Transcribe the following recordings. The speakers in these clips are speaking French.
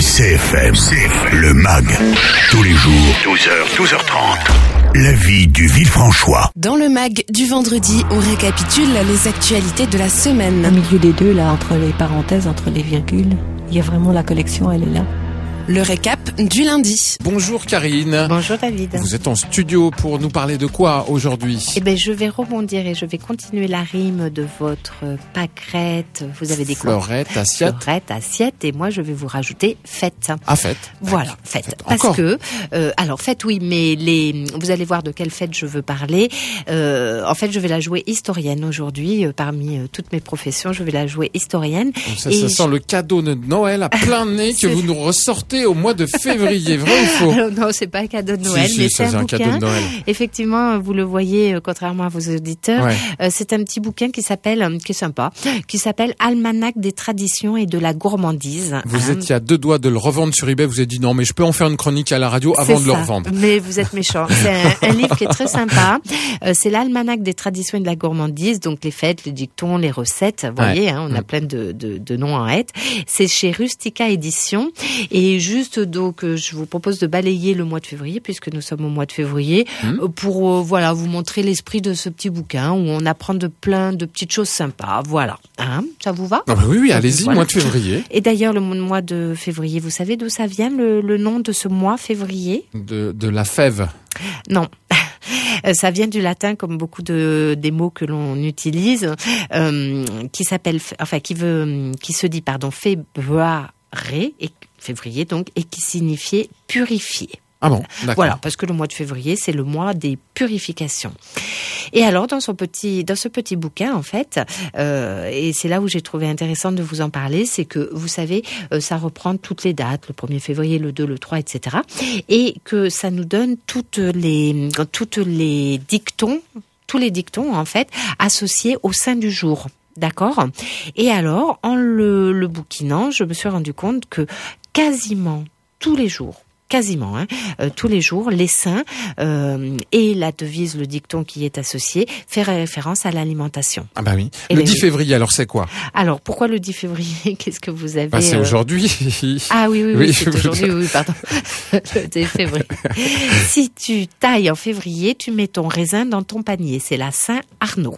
CFM, le MAG, tous les jours, 12h, 12h30. La vie du Villefranchois. Dans le MAG du vendredi, on récapitule les actualités de la semaine. Au milieu des deux, là, entre les parenthèses, entre les virgules, il y a vraiment la collection, elle est là. Le récap du lundi. Bonjour Karine. Bonjour David. Vous êtes en studio pour nous parler de quoi aujourd'hui ? Eh ben, je vais rebondir et je vais continuer la rime de votre pâquerette. Vous avez des fleurette, assiette. Fleurette, assiette, et moi je vais vous rajouter fête. Ah, fête. Voilà, fête. Encore. Parce que, alors fête oui, mais vous allez voir de quelle fête je veux parler. En fait, je vais la jouer historienne aujourd'hui. Parmi toutes mes professions, je vais la jouer historienne. Donc ça sent le cadeau de Noël à plein nez que vous nous ressortez au mois de février, vrai ou faux ? Alors, non, c'est pas un cadeau de Noël, si, mais c'est c'est un bouquin. cadeau de Noël. Effectivement, vous le voyez, contrairement à vos auditeurs, Ouais. c'est un petit bouquin qui est sympa, qui s'appelle Almanach des traditions et de la gourmandise. Vous étiez à deux doigts de le revendre sur eBay, vous avez dit non, mais je peux en faire une chronique à la radio avant de le revendre. Mais vous êtes méchant. C'est un livre qui est très sympa. C'est l'Almanach des traditions et de la gourmandise, donc les fêtes, les dictons, les recettes. Vous voyez, on a plein de noms en hête. C'est chez Rustica Éditions. Et juste donc, je vous propose de balayer le mois de février, puisque nous sommes au mois de février, pour vous montrer l'esprit de ce petit bouquin où on apprend plein de petites choses sympas. Voilà. Ça vous va ? Ah bah oui, allez-y, Voilà. mois de février. Et d'ailleurs, le mois de février, vous savez d'où ça vient, le nom de ce mois février ? De la fève. Non. Ça vient du latin, comme beaucoup des mots que l'on utilise, qui se dit februare, et février donc, et qui signifiait purifier. Ah bon, d'accord. Voilà, parce que le mois de février, c'est le mois des purifications. Et alors, dans ce petit bouquin, en fait, et c'est là où j'ai trouvé intéressant de vous en parler, c'est que, vous savez, ça reprend toutes les dates, le 1er février, le 2, le 3, etc. Et que ça nous donne toutes les dictons, tous les dictons, en fait, associés au sein du jour. D'accord ? Et alors, en le bouquinant, je me suis rendu compte que quasiment tous les jours, tous les jours, les saints et la devise, le dicton qui est associé, fait référence à l'alimentation. Ah bah oui. Et le 10 février, alors c'est quoi ? Alors, pourquoi le 10 février ? Qu'est-ce que vous avez C'est aujourd'hui. Ah oui, c'est aujourd'hui, je... oui, pardon. Le 10 février. Si tu tailles en février, tu mets ton raisin dans ton panier. C'est la Saint-Arnaud.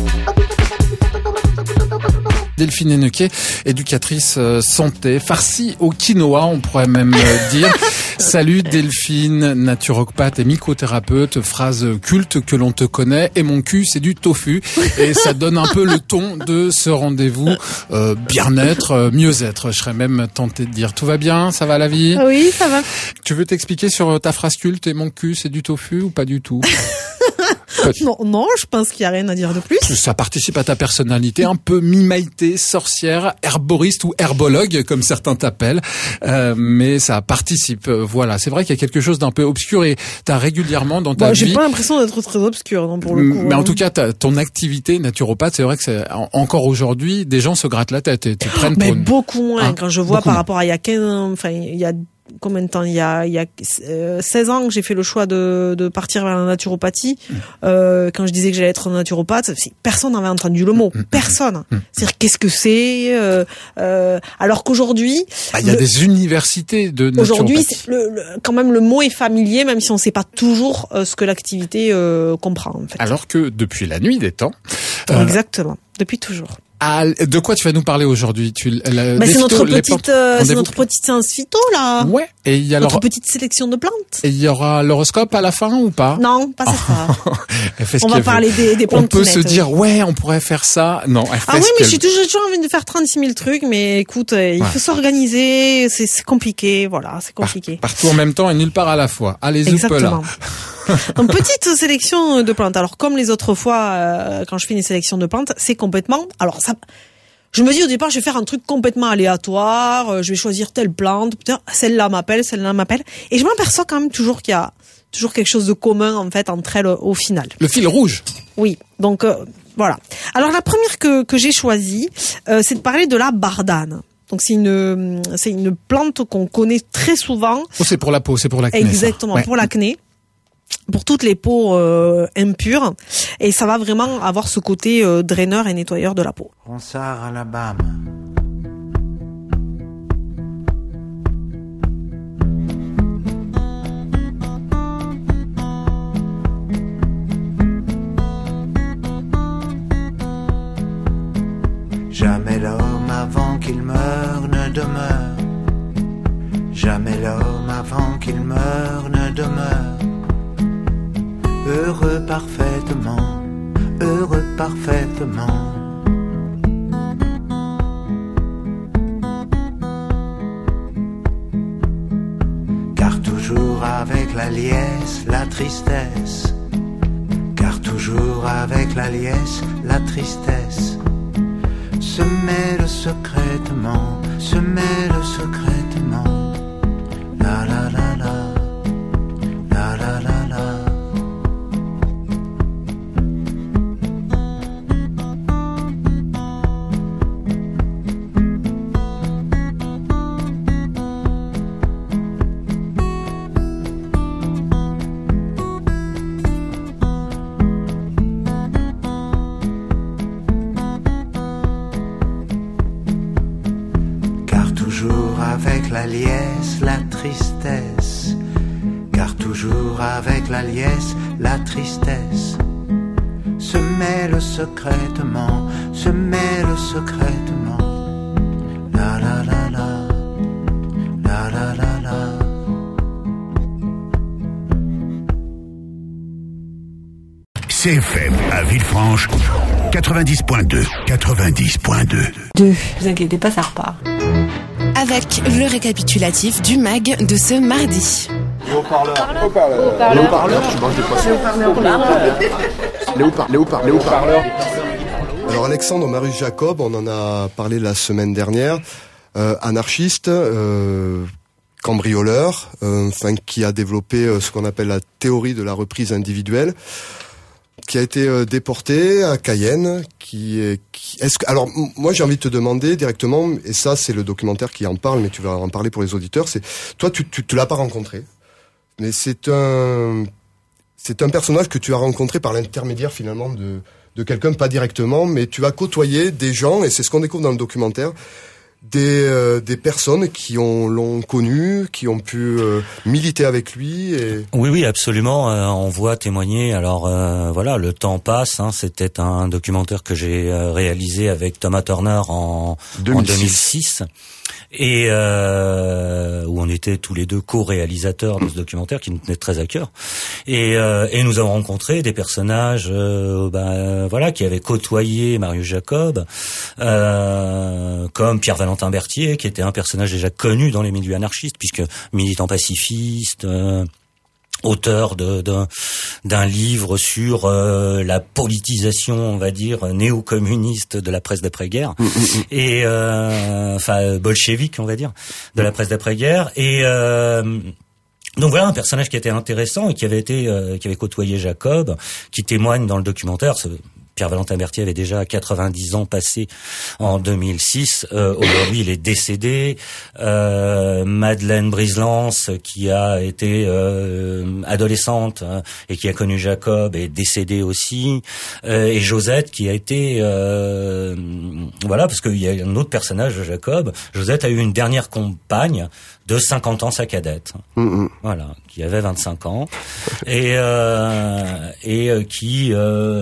Delphine Hennequet, éducatrice santé, farcie au quinoa, on pourrait même dire. Salut Delphine, naturopathe et mycothérapeute, phrase culte que l'on te connaît. Et mon cul, c'est du tofu. Et ça donne un peu le ton de ce rendez-vous bien-être, mieux-être. Je serais même tenté de dire, tout va bien, ça va la vie ? Oui, ça va. Tu veux t'expliquer sur ta phrase culte et mon cul, c'est du tofu ou pas du tout ? Non, je pense qu'il n'y a rien à dire de plus. Ça participe à ta personnalité, un peu mimaïté, sorcière, herboriste ou herbologue, comme certains t'appellent. Mais ça participe, voilà. C'est vrai qu'il y a quelque chose d'un peu obscur et t'as régulièrement dans ta vie... J'ai pas l'impression d'être très obscur, non, pour le coup. Mais en tout cas, ton activité naturopathe, c'est vrai que encore aujourd'hui, des gens se grattent la tête et te prennent pour une... beaucoup moins, quand je vois par rapport à il y a 15 ans, il y a combien de temps, il y a 16 ans que j'ai fait le choix de partir vers la naturopathie. Quand je disais que j'allais être naturopathe, personne n'avait entendu le mot. Personne. C'est-à-dire, qu'est-ce que c'est alors qu'aujourd'hui... il y a des universités de naturopathie. Aujourd'hui, quand même, le mot est familier, même si on ne sait pas toujours ce que l'activité comprend, en fait. Alors que depuis la nuit des temps... Exactement. Depuis toujours. De quoi tu vas nous parler aujourd'hui? C'est notre petite séance phyto, là. Ouais. Et il y a notre petite sélection de plantes. Et il y aura l'horoscope à la fin ou pas? Non, pas ça. On va parler des plantes. On peut se dire, on pourrait faire ça. Non. Oui, mais j'ai toujours envie de faire 36 000 trucs, mais écoute, il faut s'organiser, c'est compliqué, voilà, c'est compliqué. Partout en même temps et nulle part à la fois. Allez, exactement. Donc, petite sélection de plantes. Alors, comme les autres fois, quand je fais une sélection de plantes, c'est complètement... Alors, ça... Je me dis au départ, je vais faire un truc complètement aléatoire, je vais choisir telle plante, celle-là m'appelle. Et je m'aperçois quand même toujours qu'il y a toujours quelque chose de commun, en fait, entre elles au final. Le fil rouge. Oui. Donc, voilà. Alors, la première que j'ai choisie, c'est de parler de la bardane. Donc c'est une plante qu'on connaît très souvent. Oh, c'est pour la peau, c'est pour l'acné. Exactement, pour l'acné. Pour toutes les peaux impures, et ça va vraiment avoir ce côté draineur et nettoyeur de la peau. Ronsard, Alabama. Jamais l'homme avant qu'il meure ne demeure heureux parfaitement, heureux parfaitement. Car toujours avec la liesse, la tristesse. Car toujours avec la liesse, la tristesse se mêle secrètement, se mêle secrètement. La la la la, la la la la. La liesse, la tristesse, car toujours avec la liesse, la tristesse se mêle secrètement, se mêle secrètement. La la la la, la la la la. CFM à Villefranche, 90.2, 90.2. Vous inquiétez pas, ça repart. Avec le récapitulatif du MAG de ce mardi. Les haut-parleurs, je mange des poissons. Les haut-parleurs. Alors Alexandre Marius Jacob, on en a parlé la semaine dernière, anarchiste, cambrioleur, qui a développé ce qu'on appelle la théorie de la reprise individuelle, qui a été déporté à Cayenne, alors moi j'ai envie de te demander directement, et ça c'est le documentaire qui en parle, mais tu vas en parler pour les auditeurs, c'est toi tu l'as pas rencontré, mais c'est un personnage que tu as rencontré par l'intermédiaire finalement de quelqu'un, pas directement, mais tu as côtoyé des gens, et c'est ce qu'on découvre dans le documentaire, des personnes qui l'ont connu, qui ont pu militer avec lui. Oui, absolument. On voit témoigner. Alors voilà, le temps passe. C'était un documentaire que j'ai réalisé avec Thomas Turner en 2006. Et où on était tous les deux co-réalisateurs de ce documentaire qui nous tenait très à cœur. Et nous avons rencontré des personnages qui avaient côtoyé Marius Jacob, comme Pierre-Valentin Berthier, qui était un personnage déjà connu dans les milieux anarchistes, puisque militant pacifiste, auteur d'un livre sur la politisation, on va dire, néo-communiste de la presse d'après-guerre, et bolchevique, on va dire, de la presse d'après-guerre, et donc voilà un personnage qui était intéressant et qui avait côtoyé Jacob, qui témoigne dans le documentaire. Pierre-Valentin Berthier avait déjà 90 ans passés en 2006. Aujourd'hui, il est décédé. Madeleine Briselance, qui a été adolescente et qui a connu Jacob, est décédée aussi. Et Josette, qui a été... parce qu'il y a un autre personnage de Jacob. Josette a eu une dernière compagne de 50 ans, sa cadette. Voilà, qui avait 25 ans. Et qui...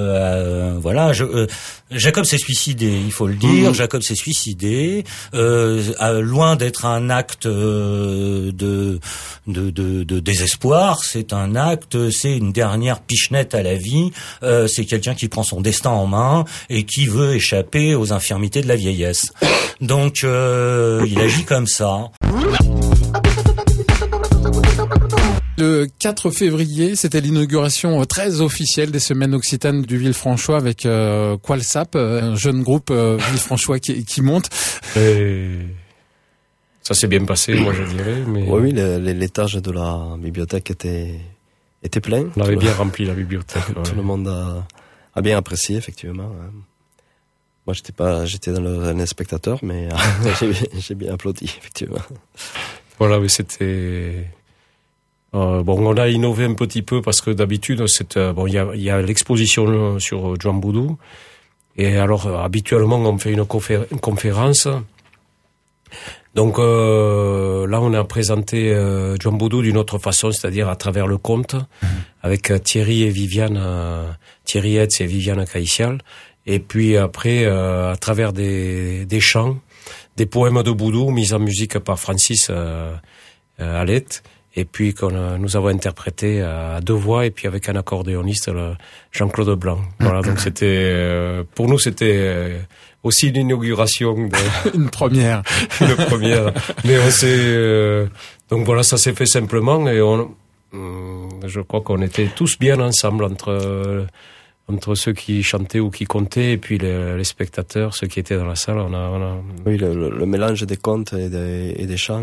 Jacob s'est suicidé, il faut le dire. Jacob s'est suicidé, loin d'être un acte de désespoir. C'est un acte, c'est une dernière pichenette à la vie. C'est quelqu'un qui prend son destin en main et qui veut échapper aux infirmités de la vieillesse. Donc, il agit comme ça. Le 4 février, c'était l'inauguration très officielle des Semaines Occitanes du Villefranchois avec Qualsap, un jeune groupe villefranchois qui monte. Ça s'est bien passé, moi je dirais. Mais... Oui, l'étage de la bibliothèque était plein. On avait bien rempli la bibliothèque. Tout le monde a bien apprécié, effectivement. Moi, j'étais dans un spectateur, mais j'ai bien applaudi, effectivement. Voilà, mais c'était... on a innové un petit peu parce que d'habitude, il y a l'exposition sur Juan Boudou. Et alors, habituellement, on fait une conférence. Donc là, on a présenté Juan Boudou d'une autre façon, c'est-à-dire à travers le conte, avec Thierry Hetz et Viviane Caïssial. Et puis après, à travers des chants, des poèmes de Boudou mis en musique par Francis Alette. Et puis nous avons interprété à 2 voix et puis avec un accordéoniste, Jean-Claude Blanc. Voilà, donc c'était pour nous c'était aussi une inauguration, une première. Mais on s'est donc voilà, ça s'est fait simplement et je crois qu'on était tous bien ensemble entre ceux qui chantaient ou qui comptaient et puis les spectateurs, ceux qui étaient dans la salle. Oui, le mélange des contes et des chants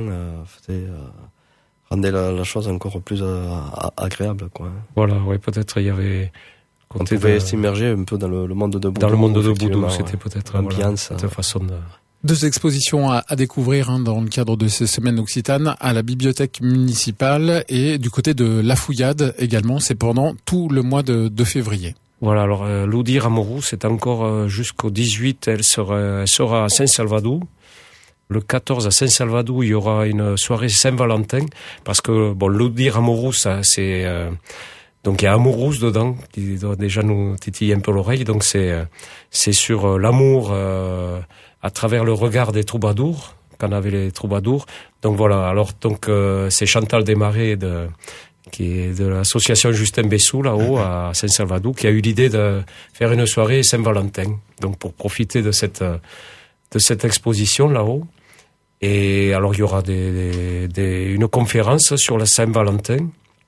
rendait la chose encore plus agréable, quoi. Voilà, oui, peut-être il y avait... On pouvait s'immerger un peu dans le monde de Boudou. Dans le monde de Boudou, c'était peut-être l'ambiance. Cette façon de... 2 expositions à découvrir dans le cadre de ces semaines occitanes à la bibliothèque municipale et du côté de La Fouillade également. C'est pendant tout le mois de février. Voilà, alors l'Oudir Amorou, c'est encore jusqu'au 18, elle sera à Saint-Salvador. Le 14 à Saint-Salvador, il y aura une soirée Saint-Valentin, parce que bon, l'Oudir Amorou, ça c'est donc il y a Amourouz dedans, qui doit déjà nous titiller un peu l'oreille. Donc c'est sur l'amour à travers le regard des troubadours, qu'en avaient les troubadours. Donc voilà, alors donc c'est Chantal Desmarais qui est de l'association Justin Bessou là-haut à Saint-Salvador, qui a eu l'idée de faire une soirée Saint-Valentin. Donc pour profiter de cette exposition là-haut. Et alors il y aura une conférence sur la Saint-Valentin.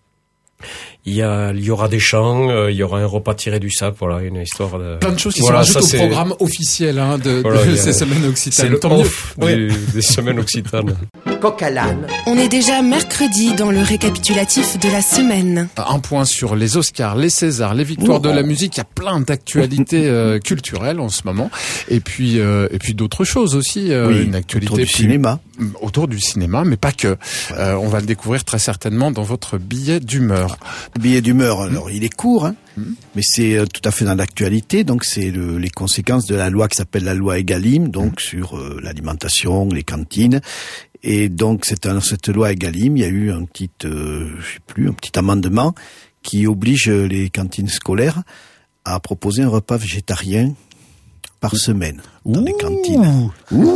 Il y aura des chants, il y aura un repas tiré du sac, voilà, une histoire de... Plein de choses qui sont ajoutées au programme officiel de ces semaines occitanes. C'est le off des semaines occitanes. Coq à l'âne. On est déjà mercredi dans le récapitulatif de la semaine. Un point sur les Oscars, les Césars, les victoires de la musique. Il y a plein d'actualités culturelles en ce moment. Et puis d'autres choses aussi. Une actualité autour du cinéma. Autour du cinéma, mais pas que. On va le découvrir très certainement dans votre billet d'humeur. Le billet d'humeur, alors il est court, mais c'est tout à fait dans l'actualité. Donc c'est les conséquences de la loi qui s'appelle la loi Egalim, donc sur l'alimentation, les cantines. Et donc cette loi Egalim, il y a eu un petit amendement qui oblige les cantines scolaires à proposer un repas végétarien par semaine dans les cantines.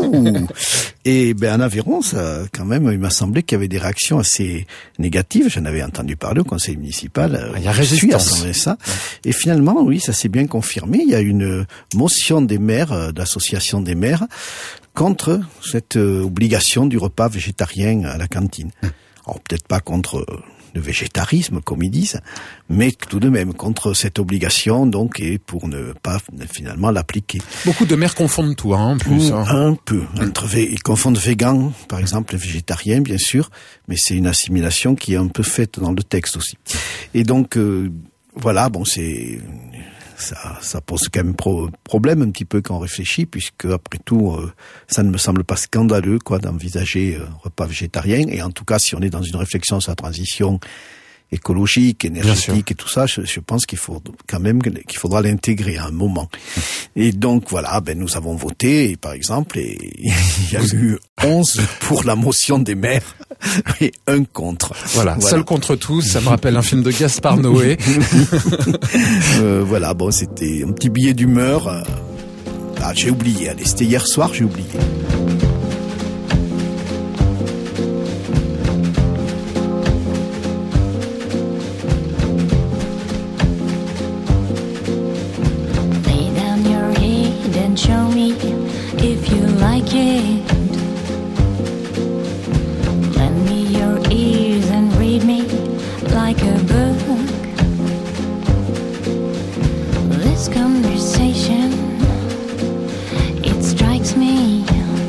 Et en Aveyron, ça, quand même, il m'a semblé qu'il y avait des réactions assez négatives. J'en avais entendu parler au conseil municipal. Il y a résistance. Ça. Et finalement, oui, ça s'est bien confirmé. Il y a une motion des maires, d'association des maires, contre cette obligation du repas végétarien à la cantine. Alors peut-être pas contre le végétarisme, comme ils disent, mais tout de même contre cette obligation, donc, et pour ne pas finalement l'appliquer. Beaucoup de maires confondent tout, en plus. Un peu. Ils confondent végan, par exemple, et végétarien, bien sûr, mais c'est une assimilation qui est un peu faite dans le texte aussi. Et donc, voilà, bon, ça pose quand même problème un petit peu quand on réfléchit, puisque après tout, ça ne me semble pas scandaleux, d'envisager un repas végétarien. Et en tout cas, si on est dans une réflexion sur la transition écologique, énergétique et tout ça, je pense qu'il faudra l'intégrer à un moment. Et donc voilà, nous avons voté, par exemple, et il y a eu 11 pour la motion des maires et 1 contre. Voilà, seul contre tous, ça me rappelle un film de Gaspard Noé. Voilà, bon, c'était un petit billet d'humeur. J'ai oublié, c'était hier soir, j'ai oublié. Show me if you like it. Lend me your ears and read me like a book. This conversation, it strikes me.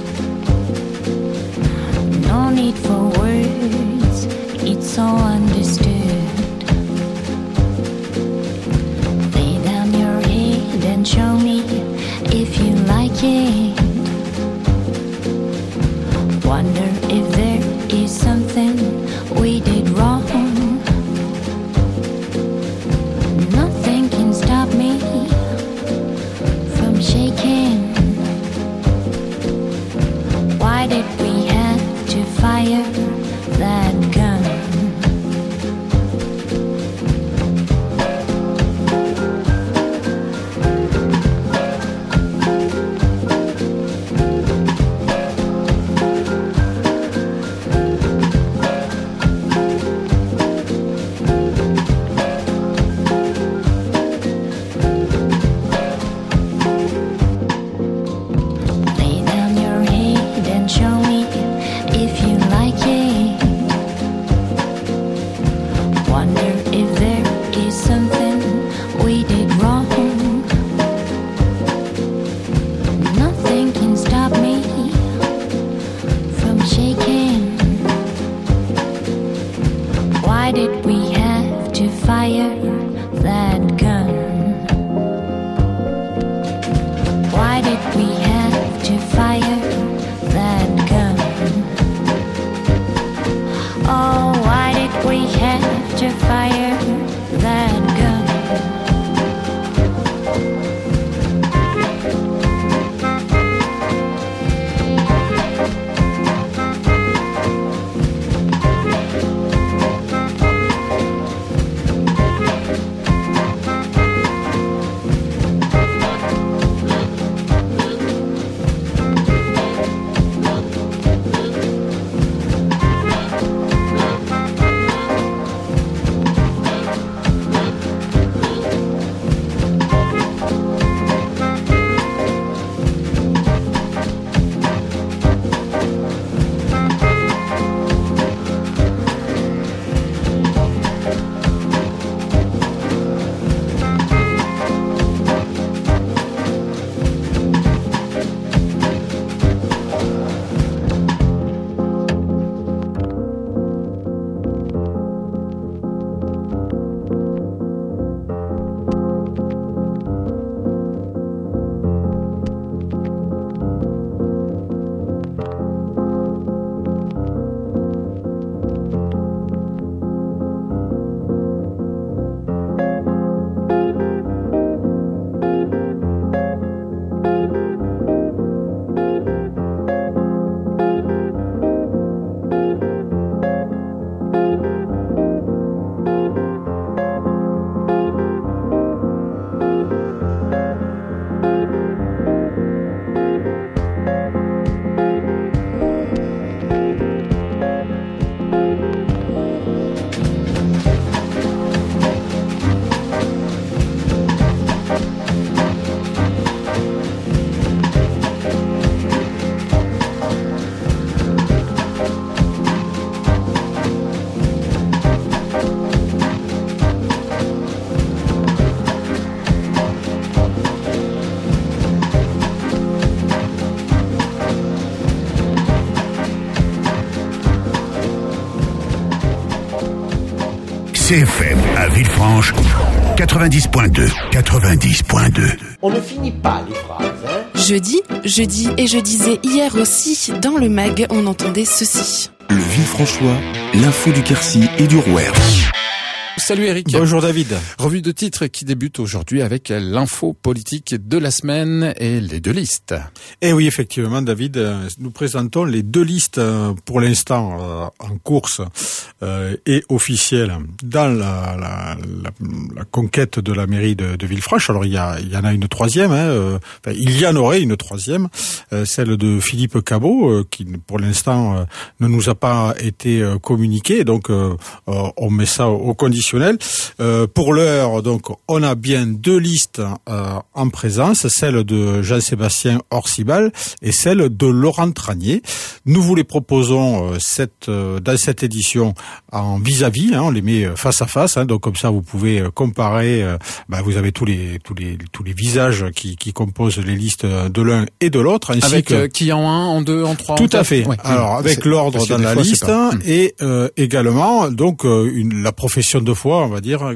No need for words, it's all understood. Lay down your head and show me if you like it. Wonder if there is something we did wrong. Nothing can stop me from shaking. Why did we have to fire that gun? Why did we have to fire that gun? Why did we have to fire that gun? Oh, why did we have to fire that gun? CFM à Villefranche, 90.2. 90.2. On ne finit pas les phrases, hein. Je dis et je disais hier aussi, dans le mag, on entendait ceci. Le Villefranchois, l'info du Quercy et du Rouergue. Salut Eric. Bonjour David. Revue de titres qui débute aujourd'hui avec l'info politique de la semaine et les deux listes. Et oui, effectivement David, nous présentons les deux listes pour l'instant en course et officielles dans la conquête de la mairie de Villefranche. Alors il y en a une troisième, il y en aurait une troisième, celle de Philippe Cabot, qui pour l'instant ne nous a pas été communiquée, donc on met ça au conditionnel. Pour l'heure, donc, on a bien deux listes en présence, celle de Jean-Sébastien Orcibal et celle de Laurent Tranier. Nous vous les proposons dans cette édition en vis-à-vis, on les met face à face, donc comme ça vous pouvez comparer. Vous avez tous les visages qui composent les listes de l'un et de l'autre, ainsi avec qui en un, en deux, en trois. Tout à fait. Ouais. Alors avec l'ordre dans la liste et également donc la profession de foi, on va dire,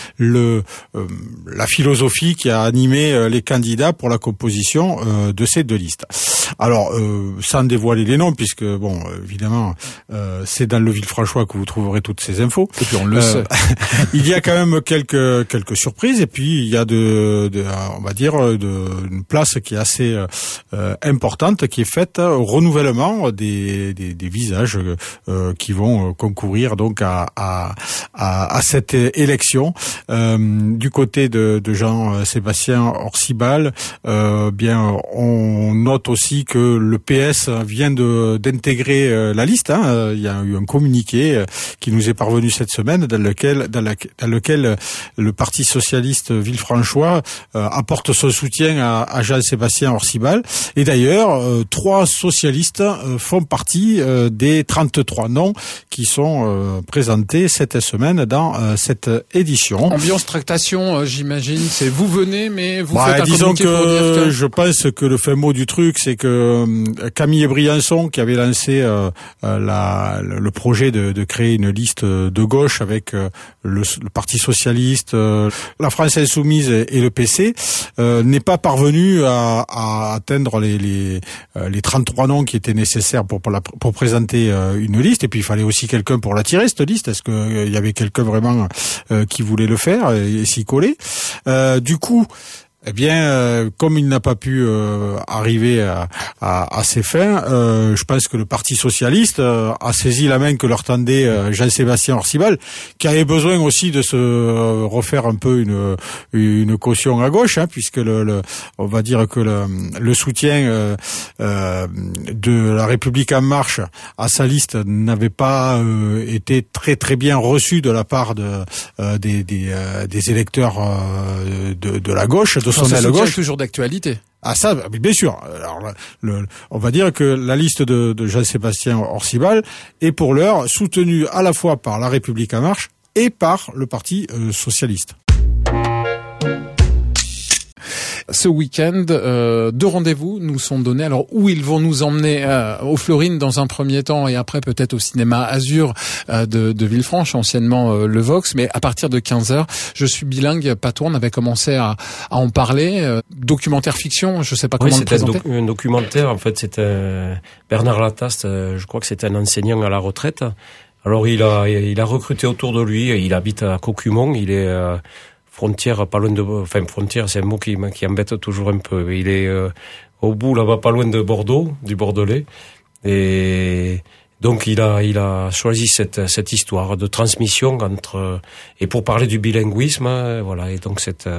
la philosophie qui a animé les candidats pour la composition de ces deux listes. Alors, sans dévoiler les noms, puisque bon, évidemment, c'est dans le Villefranchois que vous trouverez toutes ces infos. Et puis on le sait. Il y a quand même quelques surprises, et puis il y a on va dire, une place qui est assez importante, qui est faite au renouvellement des visages qui vont concourir donc à cette élection. Du côté de Jean-Sébastien Orcibal, bien on note aussi que le PS vient d'intégrer la liste. Il y a eu un communiqué qui nous est parvenu cette semaine dans lequel le Parti socialiste villefranchois apporte son soutien à Jean-Sébastien Orcibal. Et d'ailleurs, 3 socialistes font partie des 33 noms qui sont présentés cette semaine dans dans cette édition. Ambiance tractation, j'imagine, c'est vous venez, mais vous faites un disons communiqué pour dire que... je pense que le fin mot du truc, c'est que Camille Briançon, qui avait lancé le projet de créer une liste de gauche avec le Parti socialiste, la France insoumise et le PC, n'est pas parvenu à atteindre les 33 noms qui étaient nécessaires pour présenter une liste. Et puis il fallait aussi quelqu'un pour la tirer, cette liste. Est-ce qu'il y avait quelqu'un vraiment qui voulait le faire et s'y coller? Du coup, eh bien, comme il n'a pas pu arriver à ses fins, je pense que le Parti socialiste a saisi la main que leur tendait Jean-Sébastien Orcival, qui avait besoin aussi de se refaire un peu une caution à gauche, puisque on va dire que le soutien de la République en marche à sa liste n'avait pas été très très bien reçu de la part des électeurs de la gauche. De son aile gauche, toujours d'actualité. Ah ça, bien sûr. Alors, on va dire que la liste de Jean-Sébastien Orcival est pour l'heure soutenue à la fois par La République en marche et par le Parti socialiste. Ce week-end, 2 rendez-vous nous sont donnés. Alors, où ils vont nous emmener aux Florines dans un premier temps et après peut-être au cinéma Azur de Villefranche, anciennement le Vox. Mais à partir de 15h, je suis bilingue patois. On avait commencé à en parler. Documentaire fiction, je sais pas comment le présenter. Un documentaire, en fait, c'était Bernard Lataste, je crois que c'était un enseignant à la retraite. Alors, il a recruté autour de lui, il habite à Cocumont, il est... frontière, pas loin de... Enfin, frontière, c'est un mot qui embête toujours un peu. Il est au bout, là-bas, pas loin de Bordeaux, du Bordelais. Et donc, il a choisi cette histoire de transmission entre... Et pour parler du bilinguisme, voilà. Et donc, cette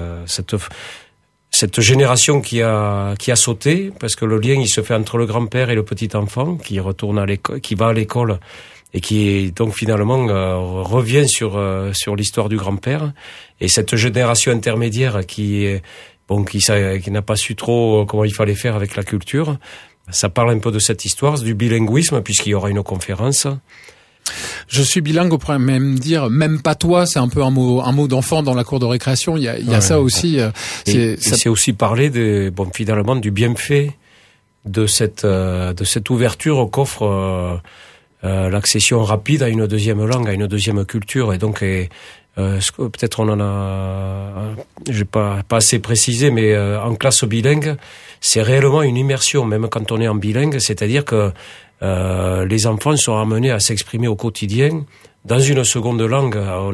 génération qui a sauté, parce que le lien, il se fait entre le grand-père et le petit enfant, qui retourne à l'école, qui va à l'école, et qui donc finalement revient sur l'histoire du grand-père, et cette génération intermédiaire qui n'a pas su trop comment il fallait faire avec la culture. Ça parle un peu de cette histoire du bilinguisme, puisqu'il y aura une conférence. Je suis bilingue, on pourrait même dire, même patois, c'est un peu un mot d'enfant dans la cour de récréation. Il y a ça aussi. C'est aussi parler finalement du bienfait de cette ouverture qu'offre l'accession rapide à une deuxième langue, à une deuxième culture. Et donc, peut-être on en a, j'ai pas assez précisé, mais en classe bilingue, c'est réellement une immersion, même quand on est en bilingue, c'est-à-dire que les enfants sont amenés à s'exprimer au quotidien dans une seconde langue.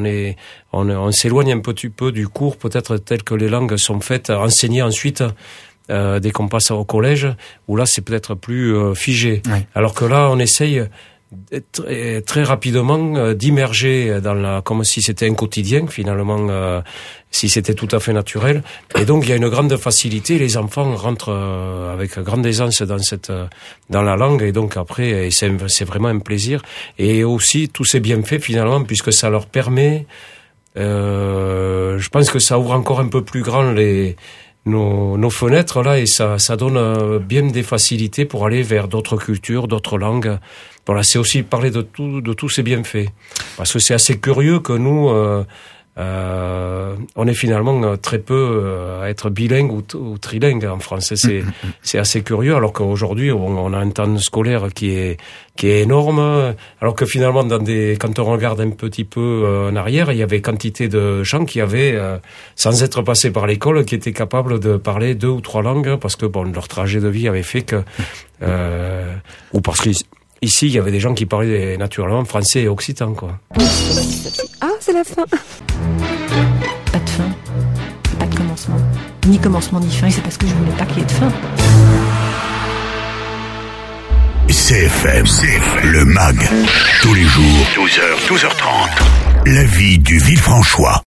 On s'éloigne un petit peu du cours, peut-être tel que les langues sont faites, enseignées ensuite dès qu'on passe au collège, où là c'est peut-être plus figé. Oui. Alors que là, on essaye très rapidement d'immerger comme si c'était un quotidien finalement, si c'était tout à fait naturel. Et donc il y a une grande facilité, les enfants rentrent avec grande aisance dans la langue, et donc après c'est vraiment un plaisir, et aussi tous ces bienfaits finalement, puisque ça leur permet, je pense que ça ouvre encore un peu plus grand nos fenêtres là, et ça donne bien des facilités pour aller vers d'autres cultures, d'autres langues. Voilà, c'est aussi parler de tous ces bienfaits, parce que c'est assez curieux que nous on est finalement très peu à être bilingue ou trilingue en français. C'est assez curieux, alors qu'aujourd'hui on a un temps scolaire qui est énorme, alors que finalement quand on regarde un petit peu en arrière, il y avait quantité de gens qui avaient sans être passés par l'école, qui étaient capables de parler 2 ou 3 langues, parce que leur trajet de vie avait fait que ou parce que ici, il y avait des gens qui parlaient naturellement français et occitan, quoi. Ah, c'est la fin. Pas de fin, pas de commencement. Ni commencement ni fin, et c'est parce que je voulais pas qu'il y ait de fin. CFM, le MAG. Tous les jours, 12h, 12h30. La vie du Villefranchois.